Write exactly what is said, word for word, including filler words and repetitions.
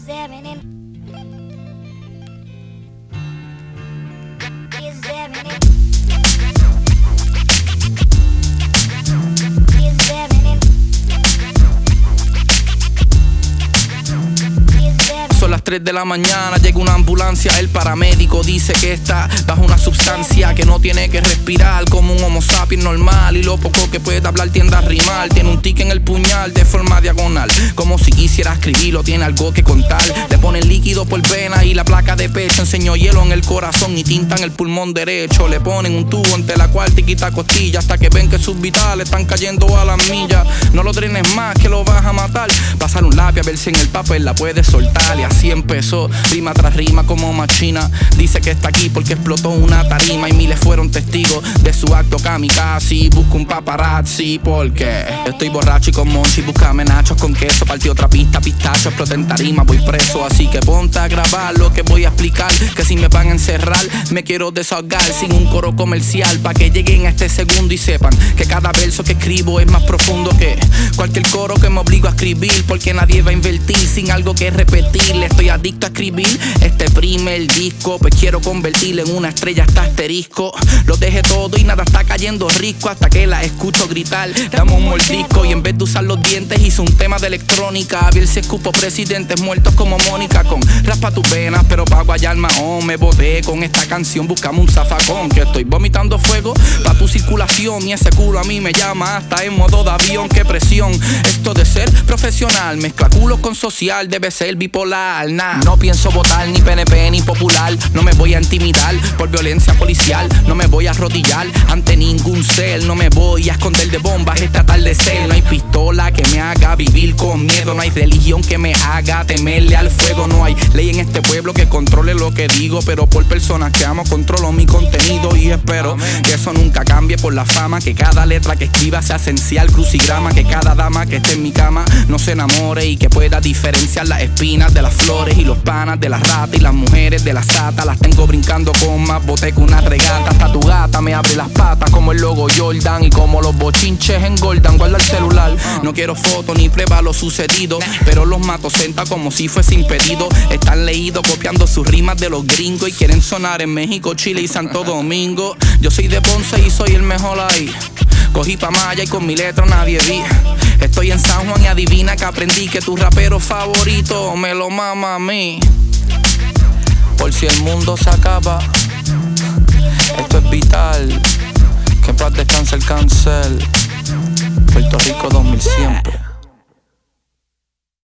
examining. Examining. Examining. Son las tres de la mañana, llega una ambulancia. El paramédico dice que está bajo una sustancia que no tiene que respirar, como un homo sapiens normal. Y lo poco que puede hablar tiende a rimar. Tiene un tic en el puñal de forma diagonal, como si quisiera escribirlo, tiene algo que contar. Le ponen líquido por vena y la placa de pecho. Enseñó hielo en el corazón y tinta en el pulmón derecho. Le ponen un tubo entre la cual te quita costilla, hasta que ven que sus vitales están cayendo a las millas. No lo drenes más que lo vas a matar. Pasar un lápiz a ver si en el papel la puedes soltar. Y así empezó, rima tras rima como machina. Dice que está aquí porque explotó una tarima y miles fueron testigos de su acto kamikaze. Busco un paparazzi porque estoy borracho y con Monchi. Búscame nachos con queso, partí otra pista, pistacho, exploté en tarima, voy preso. Así que ponte a grabar lo que voy a explicar, que si me van a encerrar me quiero desahogar sin un coro comercial, pa' que lleguen a este segundo y sepan que cada verso que escribo es más profundo que cualquier coro que me obligo a escribir, porque nadie va a invertir sin algo que repetir. Le estoy adicto a escribir este primer disco, pues quiero convertirlo en una estrella hasta asterisco. Lo dejé todo y nada está cayendo rico, hasta que la escucho gritar, dame un mordisco. Y en vez de usar los dientes hice un tema de electrónica. A ver si escupo presidentes muertos como Mónica, con raspa tus venas pero pa' guayar mahón. Me boté con esta canción, buscamos un zafacón, que estoy vomitando fuego pa' tu circulación. Y ese culo a mí me llama hasta en modo de avión. Qué presión esto de ser profesional, mezcla culo con social, debe ser bipolar. Nah, no pienso votar ni P N P ni popular. No me voy a intimidar por violencia policial. No me voy a arrodillar ante ningún ser. No me voy a esconder de bombas esta atardecer. No hay pistola que me haga vivir con miedo. No hay religión que me haga temerle al fuego. No hay ley en este pueblo que controle lo que digo, pero por personas que amo controlo mi contenido. Y espero que eso nunca cambie por la fama, que cada letra que escriba sea esencial crucigrama, que cada dama que esté en mi cama no se enamore y que pueda diferenciar las espinas de las flores y los panas de las ratas y las mujeres de las satas. Las tengo brincando con más bote que una regata. Hasta tu gata me abre las patas como el logo Jordan, y como los bochinches engordan, guarda el celular. No quiero fotos ni prueba lo sucedido, pero los mato senta como si fuese impedido. Están leídos copiando sus rimas de los gringos y quieren sonar en México, Chile y Santo Domingo. Yo soy de Ponce y soy el mejor ahí. Cogí pa' Maya y con mi letra nadie vi. Estoy en San Juan y adivina que aprendí que tu rapero favorito me lo mama a mí. Por si el mundo se acaba, esto es vital. Que en paz descanse el cáncer. Puerto Rico dos mil siempre.